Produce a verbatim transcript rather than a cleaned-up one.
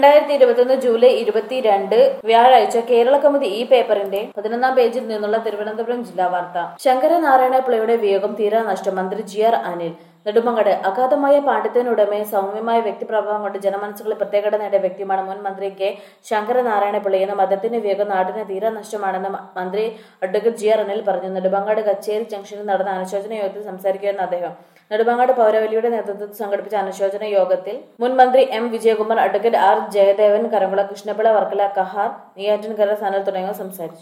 രണ്ടായിരത്തി ഇരുപത്തിയൊന്ന് ജൂലൈ ഇരുപത്തിരണ്ട് വ്യാഴാഴ്ച കേരള കൗമുദി ഈ പേപ്പറിന്റെ പതിനൊന്നാം പേജിൽ നിന്നുള്ള തിരുവനന്തപുരം ജില്ലാ വാർത്ത. ശങ്കരനാരായണ പിള്ളയുടെ വിയോഗം തീരാ നഷ്ടം. മന്ത്രി ജി ആർ അനിൽ നെടുമങ്ങാട്. അഗാധമായ പാണ്ഡിത്യനുടമയും സൗമ്യമായ വ്യക്തിപ്രഭാവം കൊണ്ട് ജനമനസ്സുകളിൽ പ്രത്യേകത നേടിയ വ്യക്തിയുമാണ് മുൻ മന്ത്രി കെ ശങ്കരനാരായണ പിള്ളയെന്നും അദ്ദേഹത്തിന്റെ വിയോഗം നാടിന് തീരാ നഷ്ടമാണെന്ന് മന്ത്രി അഡ്വക്കേറ്റ് ജി ആർ അനിൽ പറഞ്ഞു. നെടുമങ്ങാട് കച്ചേരി ജംഗ്ഷനിൽ നടന്ന അനുശോചന യോഗത്തിൽ സംസാരിക്കുകയായിരുന്നു അദ്ദേഹം. നെടുമങ്ങാട് പൗരവലിയുടെ നേതൃത്വത്തിൽ സംഘടിപ്പിച്ച അനുശോചന യോഗത്തിൽ മുൻ മന്ത്രി M Vijayakumar, advocate R Jayadevan, Karamkulam Krishnapillai, Varkala Kahar, Neyyattinkara Sanal തുടങ്ങിയവർ സംസാരിച്ചു.